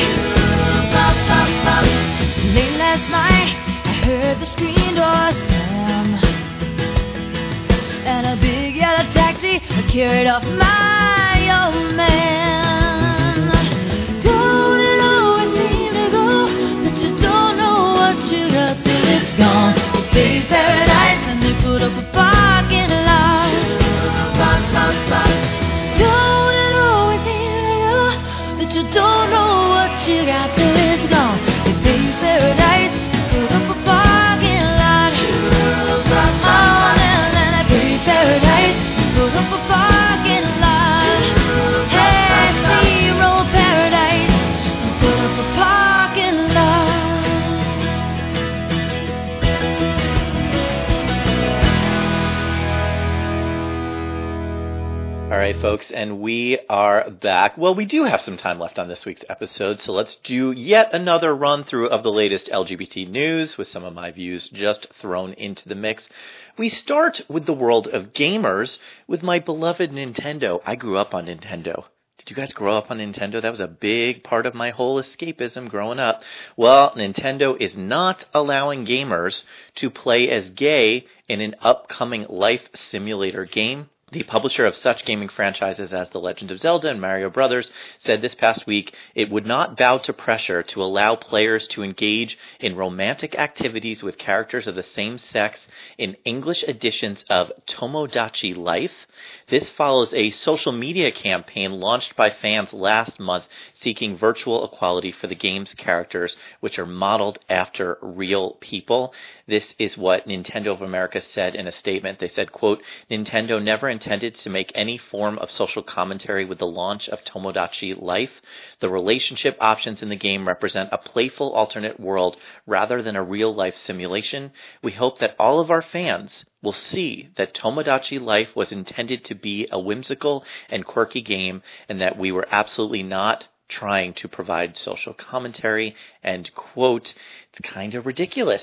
Late last night I heard the screen door slam, and a big yellow taxi carried off my old man. Don't it always seem to go that you don't know what you got till it's gone? It's baby paradise and they put up a parking lot. Don't it always seem to go that you don't know what you got till it's gone? It's baby paradise, put up a parking lot. Oh, and baby paradise, put up a parking lot. Hey, zero paradise, put up a parking lot. All right, folks, and we are back. Well, we do have some time left on this week's episode, so let's do yet another run-through of the latest LGBT news with some of my views just thrown into the mix. We start with the world of gamers with my beloved Nintendo. I grew up on Nintendo. Did you guys grow up on Nintendo? That was a big part of my whole escapism growing up. Well, Nintendo is not allowing gamers to play as gay in an upcoming life simulator game. The publisher of such gaming franchises as The Legend of Zelda and Mario Brothers said this past week it would not bow to pressure to allow players to engage in romantic activities with characters of the same sex in English editions of Tomodachi Life. This follows a social media campaign launched by fans last month seeking virtual equality for the game's characters, which are modeled after real people. This is what Nintendo of America said in a statement. They said, quote, Nintendo never intended to make any form of social commentary with the launch of Tomodachi Life. The relationship options in the game represent a playful alternate world rather than a real-life simulation. We hope that all of our fans will see that Tomodachi Life was intended to be a whimsical and quirky game and that we were absolutely not trying to provide social commentary, end quote. It's kind of ridiculous.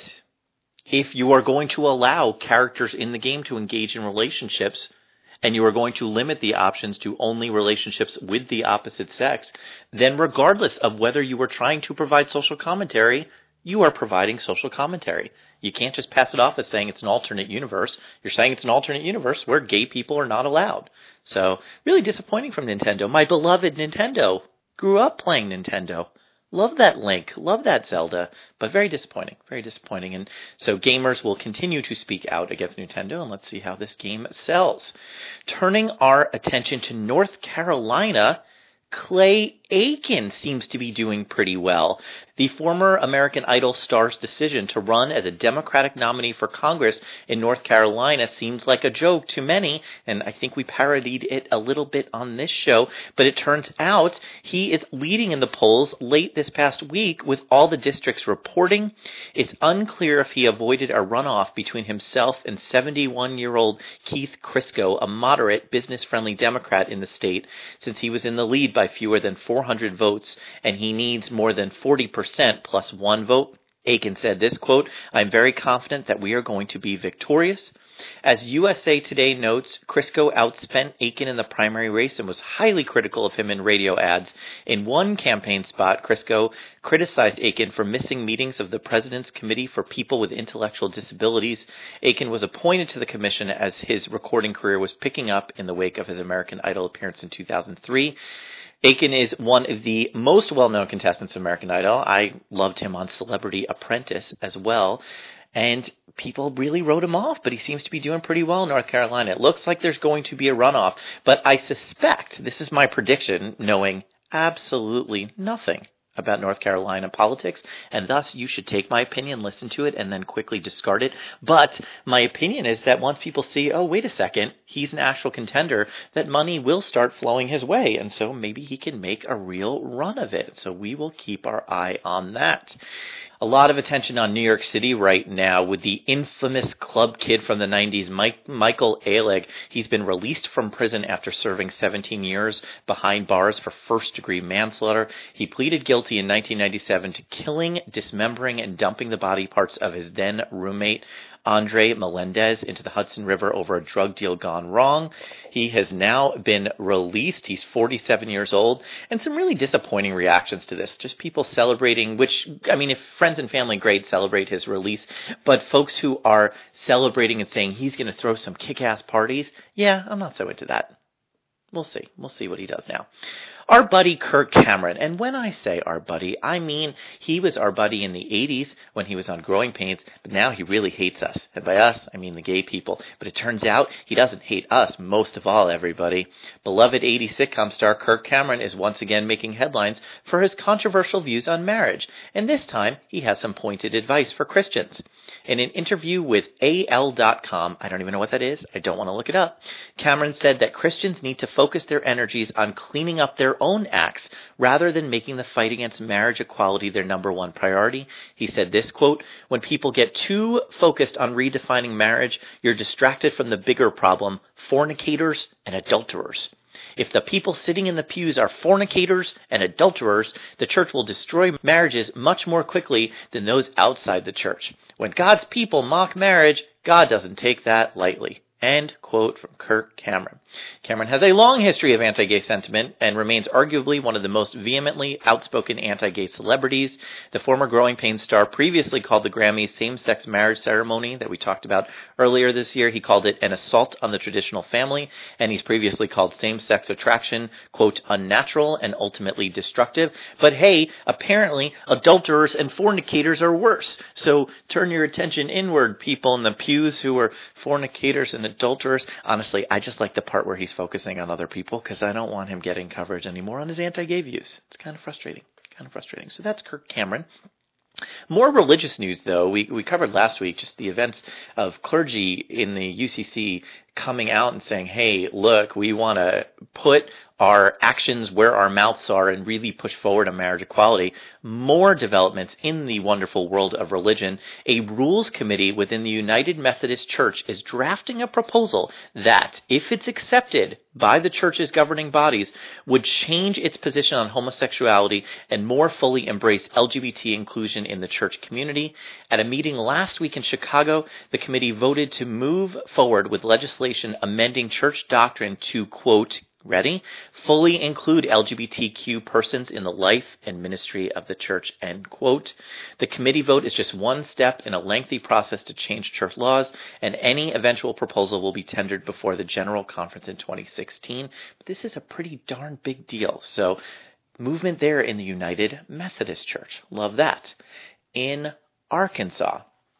If you are going to allow characters in the game to engage in relationships and you are going to limit the options to only relationships with the opposite sex, then regardless of whether you are trying to provide social commentary, you are providing social commentary. You can't just pass it off as saying it's an alternate universe. You're saying it's an alternate universe where gay people are not allowed. So, really disappointing from Nintendo. My beloved Nintendo. Grew up playing Nintendo. Love that Link. Love that Zelda. But very disappointing. Very disappointing. And so gamers will continue to speak out against Nintendo, and let's see how this game sells. Turning our attention to North Carolina, Clay Aiken seems to be doing pretty well. The former American Idol star's decision to run as a Democratic nominee for Congress in North Carolina seems like a joke to many, and I think we parodied it a little bit on this show, but it turns out he is leading in the polls late this past week with all the districts reporting. It's unclear if he avoided a runoff between himself and 71-year-old Keith Crisco, a moderate, business-friendly Democrat in the state, since he was in the lead by fewer than 400 votes, and he needs more than 40% plus one vote. Aiken said this, quote, I'm very confident that we are going to be victorious. As USA Today notes, Crisco outspent Akin in the primary race and was highly critical of him in radio ads. In one campaign spot, Crisco criticized Akin for missing meetings of the President's Committee for People with Intellectual Disabilities. Akin was appointed to the commission as his recording career was picking up in the wake of his American Idol appearance in 2003. Akin is one of the most well-known contestants of American Idol. I loved him on Celebrity Apprentice as well. And people really wrote him off, but he seems to be doing pretty well in North Carolina. It looks like there's going to be a runoff, but I suspect, this is my prediction, knowing absolutely nothing about North Carolina politics, and thus you should take my opinion, listen to it, and then quickly discard it. But my opinion is that once people see, oh, wait a second, he's an actual contender, that money will start flowing his way, and so maybe he can make a real run of it. So we will keep our eye on that. A lot of attention on New York City right now with the infamous club kid from the 90s, Michael Alig. He's been released from prison after serving 17 years behind bars for first-degree manslaughter. He pleaded guilty in 1997 to killing, dismembering, and dumping the body parts of his then roommate, Andre Melendez, into the Hudson River over a drug deal gone wrong. He has now been released. He's 47 years old, and some really disappointing reactions to this. Just people celebrating, which, I mean, if friends and family, great, celebrate his release, but folks who are celebrating and saying he's going to throw some kick-ass parties, yeah, I'm not so into that. We'll see. We'll see what he does now. Our buddy Kirk Cameron, and when I say our buddy, I mean he was our buddy in the 80s when he was on Growing Pains, but now he really hates us. And by us, I mean the gay people. But it turns out he doesn't hate us most of all, everybody. Beloved 80s sitcom star Kirk Cameron is once again making headlines for his controversial views on marriage, and this time he has some pointed advice for Christians. In an interview with AL.com, I don't even know what that is, I don't want to look it up, Cameron said that Christians need to focus their energies on cleaning up their own acts rather than making the fight against marriage equality their number one priority. He said this, quote, "When people get too focused on redefining marriage, you're distracted from the bigger problem, fornicators and adulterers. If the people sitting in the pews are fornicators and adulterers, the church will destroy marriages much more quickly than those outside the church. When God's people mock marriage, God doesn't take that lightly." End quote from Kirk Cameron. Cameron has a long history of anti-gay sentiment and remains arguably one of the most vehemently outspoken anti-gay celebrities. The former Growing Pains star previously called the Grammys same-sex marriage ceremony that we talked about earlier this year. He called it an assault on the traditional family, and he's previously called same-sex attraction, quote, unnatural and ultimately destructive. But hey, apparently adulterers and fornicators are worse. So turn your attention inward, people in the pews who are fornicators and adulterers. Honestly, I just like the part where he's focusing on other people because I don't want him getting coverage anymore on his anti-gay views. It's kind of frustrating. So that's Kirk Cameron. More religious news, though. We covered last week just the events of clergy in the UCC coming out and saying, hey, look, we want to put our actions where our mouths are and really push forward on marriage equality. More developments in the wonderful world of religion. A rules committee within the United Methodist Church is drafting a proposal that, if it's accepted by the church's governing bodies, would change its position on homosexuality and more fully embrace LGBT inclusion in the church community. At a meeting last week in Chicago, the committee voted to move forward with legislation amending church doctrine to, quote, ready? Fully include LGBTQ persons in the life and ministry of the church, end quote. The committee vote is just one step in a lengthy process to change church laws, and any eventual proposal will be tendered before the General Conference in 2016. But this is a pretty darn big deal. So, movement there in the United Methodist Church. Love that. In Arkansas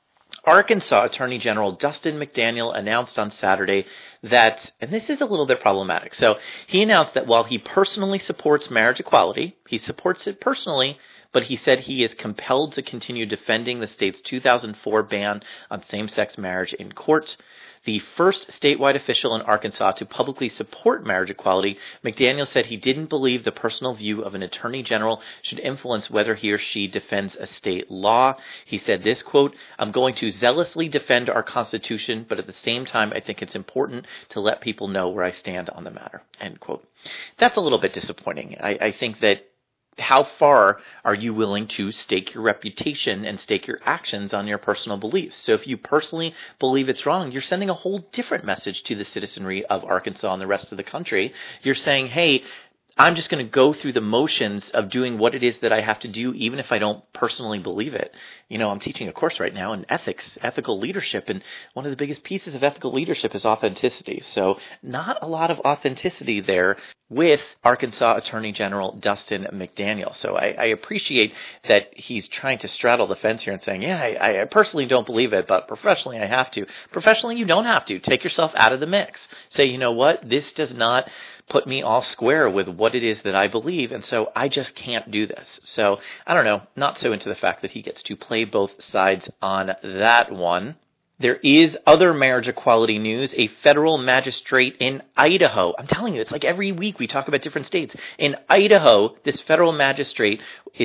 Attorney General Dustin McDaniel announced on Saturday that, and this is a little bit problematic, so he announced that while he personally supports marriage equality, he supports it personally, but he said he is compelled to continue defending the state's 2004 ban on same-sex marriage in court. The first statewide official in Arkansas to publicly support marriage equality, McDaniel said he didn't believe the personal view of an attorney general should influence whether he or she defends a state law. He said this, quote, "I'm going to zealously defend our Constitution, but at the same time, I think it's important to let people know where I stand on the matter," end quote. That's a little bit disappointing. I think that how far are you willing to stake your reputation and stake your actions on your personal beliefs? So if you personally believe it's wrong, you're sending a whole different message to the citizenry of Arkansas and the rest of the country. You're saying, hey, I'm just going to go through the motions of doing what it is that I have to do, even if I don't personally believe it. You know, I'm teaching a course right now in ethics, ethical leadership, and one of the biggest pieces of ethical leadership is authenticity. So not a lot of authenticity there with Arkansas Attorney General Dustin McDaniel. So I appreciate that he's trying to straddle the fence here and saying, yeah, I personally don't believe it, but professionally I have to. Professionally, you don't have to. Take yourself out of the mix. Say, you know what, this does not put me all square with what it is that I believe, and so I just can't do this. So, I don't know, not so into the fact that he gets to play both sides on that one. There is other marriage equality news. A federal magistrate in Idaho, I'm telling you, it's like every week we talk about different states. In Idaho, this federal magistrate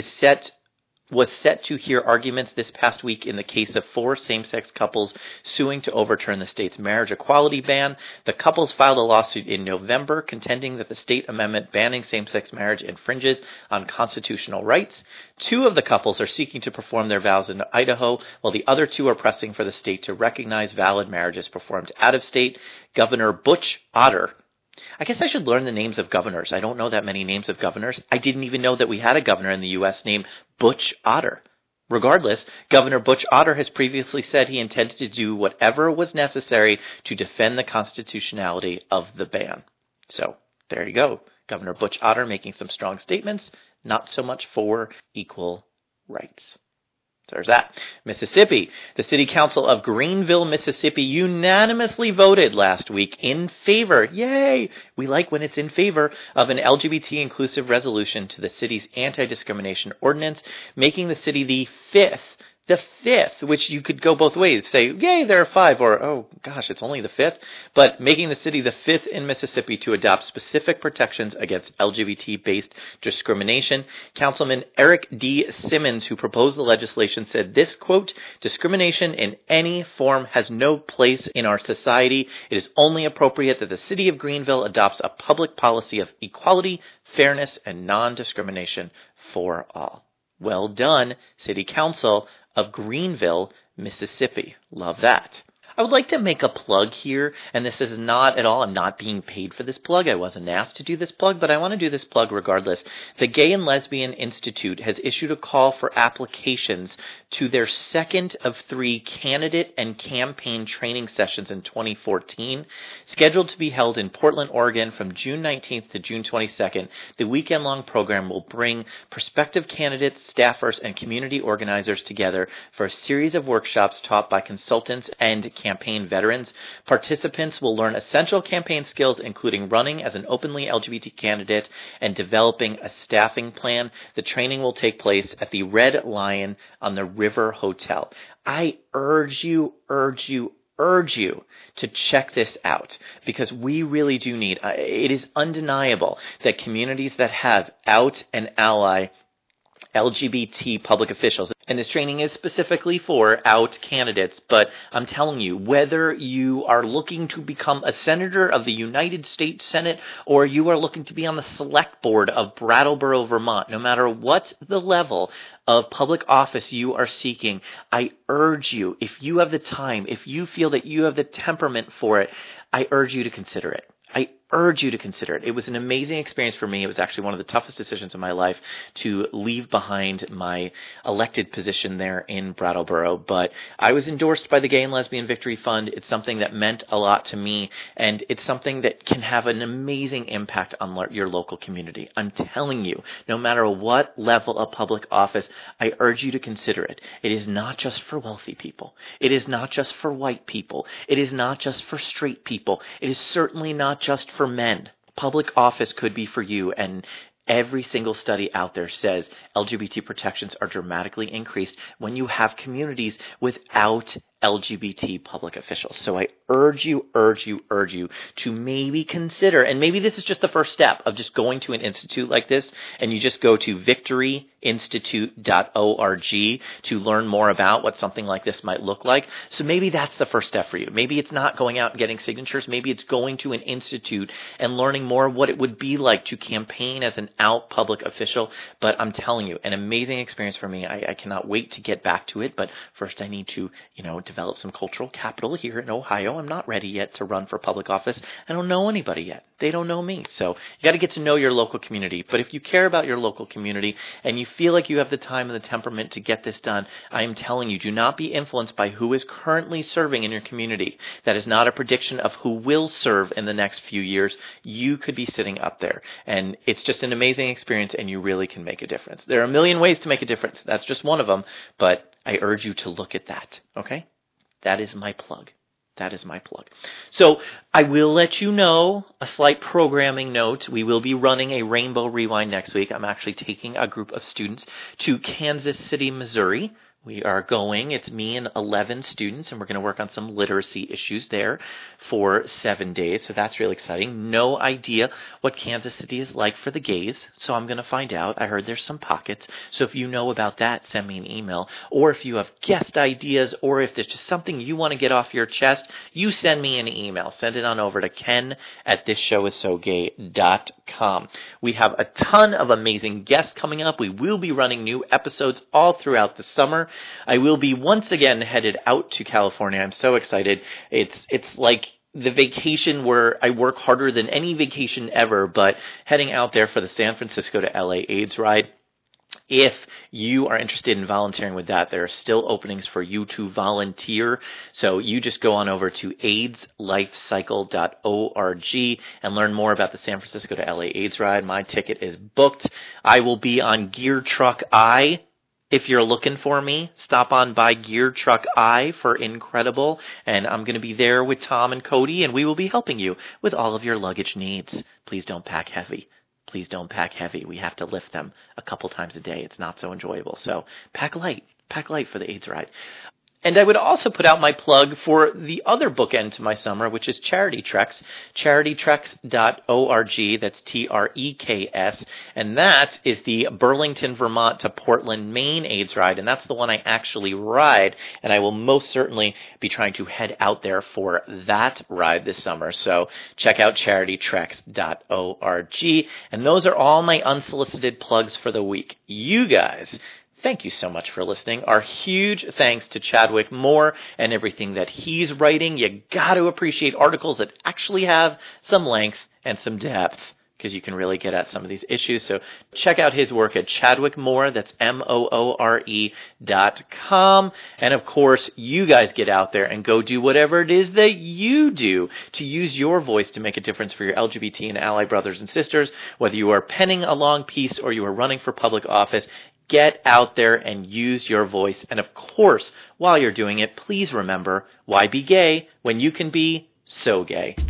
was set to hear arguments this past week in the case of 4 same-sex couples suing to overturn the state's marriage equality ban. The couples filed a lawsuit in November contending that the state amendment banning same-sex marriage infringes on constitutional rights. 2 of the couples are seeking to perform their vows in Idaho, while the other 2 are pressing for the state to recognize valid marriages performed out of state. Governor Butch Otter, I guess I should learn the names of governors. I don't know that many names of governors. I didn't even know that we had a governor in the U.S. named Butch Otter. Regardless, Governor Butch Otter has previously said he intended to do whatever was necessary to defend the constitutionality of the ban. So, there you go. Governor Butch Otter making some strong statements, not so much for equal rights. So there's that. Mississippi. The City Council of Greenville, Mississippi unanimously voted last week in favor, yay, we like when it's in favor, of an LGBT inclusive resolution to the city's anti-discrimination ordinance, making the city the fifth, which you could go both ways. Say, yay, there are 5, or, oh gosh, it's only the 5th. But making the city the 5th in Mississippi to adopt specific protections against LGBT-based discrimination. Councilman Eric D. Simmons, who proposed the legislation, said this, quote, discrimination in any form has no place in our society. It is only appropriate that the city of Greenville adopts a public policy of equality, fairness, and non-discrimination for all. Well done, City Council of Greenville, Mississippi. Love that. I would like to make a plug here, and this is not at all, I'm not being paid for this plug. I wasn't asked to do this plug, but I want to do this plug regardless. The Gay and Lesbian Institute has issued a call for applications to their second of 3 candidate and campaign training sessions in 2014, scheduled to be held in Portland, Oregon from June 19th to June 22nd. The weekend-long program will bring prospective candidates, staffers, and community organizers together for a series of workshops taught by consultants and campaign veterans. Participants will learn essential campaign skills, including running as an openly LGBT candidate and developing a staffing plan. The training will take place at the Red Lion on the River Hotel. I urge you to check this out, because we really do need, it is undeniable that communities that have out and ally LGBT public officials, and this training is specifically for out candidates, but I'm telling you, whether you are looking to become a senator of the United States Senate or you are looking to be on the select board of Brattleboro, Vermont, no matter what the level of public office you are seeking, I urge you, if you have the time, if you feel that you have the temperament for it, I urge you to consider it. I urge you to consider it. It was an amazing experience for me. It was actually one of the toughest decisions of my life to leave behind my elected position there in Brattleboro, but I was endorsed by the Gay and Lesbian Victory Fund. It's something that meant a lot to me, and it's something that can have an amazing impact on your local community. I'm telling you, no matter what level of public office, I urge you to consider it. It is not just for wealthy people. It is not just for white people. It is not just for straight people. It is certainly not just for men. Public office could be for you, and every single study out there says LGBT protections are dramatically increased when you have communities without LGBT public officials. So I urge you to maybe consider, and maybe this is just the first step of just going to an institute like this, and you just go to victoryinstitute.org to learn more about what something like this might look like. So maybe that's the first step for you. Maybe it's not going out and getting signatures. Maybe it's going to an institute and learning more of what it would be like to campaign as an out public official. But I'm telling you, an amazing experience for me. I cannot wait to get back to it. But first I need to, develop some cultural capital here in Ohio. I'm not ready yet to run for public office. I don't know anybody yet. They don't know me. So you got to get to know your local community. But if you care about your local community and you feel like you have the time and the temperament to get this done, I am telling you, do not be influenced by who is currently serving in your community. That is not a prediction of who will serve in the next few years. You could be sitting up there. And it's just an amazing experience, and you really can make a difference. There are a million ways to make a difference. That's just one of them. But I urge you to look at that. Okay? That is my plug. So I will let you know, a slight programming note, we will be running a Rainbow Rewind next week. I'm actually taking a group of students to Kansas City, Missouri. We are going, it's me and 11 students, and we're going to work on some literacy issues there for 7 days. So that's really exciting. No idea what Kansas City is like for the gays, so I'm going to find out. I heard there's some pockets. So if you know about that, send me an email. Or if you have guest ideas, or if there's just something you want to get off your chest, you send me an email. Send it on over to ken@thisshowissogay.com. We have a ton of amazing guests coming up. We will be running new episodes all throughout the summer. I will be once again headed out to California. I'm so excited. It's like the vacation where I work harder than any vacation ever, but heading out there for the San Francisco to LA AIDS ride. If you are interested in volunteering with that, there are still openings for you to volunteer. So you just go on over to AIDSLifecycle.org and learn more about the San Francisco to LA AIDS ride. My ticket is booked. I will be on Gear Truck I. If you're looking for me, stop on by Gear Truck I for Incredible, and I'm going to be there with Tom and Cody, and we will be helping you with all of your luggage needs. Please don't pack heavy. We have to lift them a couple times a day. It's not so enjoyable. So pack light for the AIDS ride. And I would also put out my plug for the other bookend to my summer, which is Charity Treks, charitytreks.org. That's TREKS. And that is the Burlington, Vermont to Portland, Maine AIDS ride. And that's the one I actually ride. And I will most certainly be trying to head out there for that ride this summer. So check out charitytreks.org. And those are all my unsolicited plugs for the week. You guys, thank you so much for listening. Our huge thanks to Chadwick Moore and everything that he's writing. You got to appreciate articles that actually have some length and some depth, because you can really get at some of these issues. So check out his work at Chadwick Moore. That's MOORE.com. And of course, you guys get out there and go do whatever it is that you do to use your voice to make a difference for your LGBT and ally brothers and sisters. Whether you are penning a long piece or you are running for public office, get out there and use your voice. And of course, while you're doing it, please remember, why be gay when you can be so gay?